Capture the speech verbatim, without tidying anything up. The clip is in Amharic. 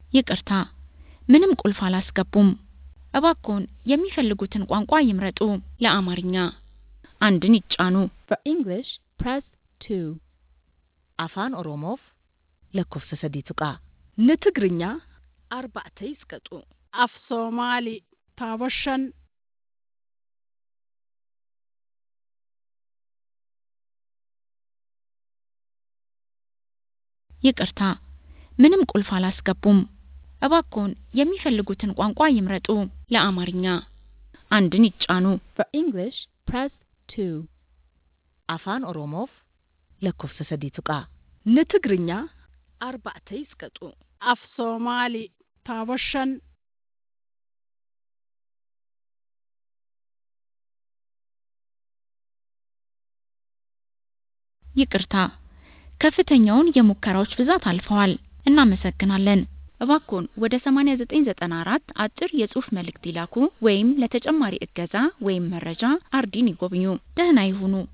ይቅርታ ምንም ቁልፍ አላስገቡም እባክዎን የሚፈልጉትን ቋንቋ ይምረጡ ለአማርኛ አንድን ይጫኑ For English, press two. Afaan Oromoof lakkoofsa sadii tuqaa. ለትግርኛ Arba'ata isqaxu. af Somali taabashan ይቅርታ ምንም ቁልፍ አላስገቡም እባክዎን የሚፈልጉትን ቋንቋ ይምረጡ ለአማርኛ አንድን ይጫኑ For English, press two. Afaan Oromoof lakkoofsa sadii tuqaa. ለትግርኛ Arba'ata isqaxu. af Somali taabashan ይቅርታ ከፍተኛውን የሙከራዎች ብዛት አልፈዋል እናመሰግናለን እባክዎን ወደ ሰማንያ ዘጠኝ ዘጠና አራት አጭር የጽሑፍ መልእክት ይላኩ ወይም ለተጨማሪ እገዛ ወይም መረጃ አርዲን ይጎብኙ ደህና ይሁኑ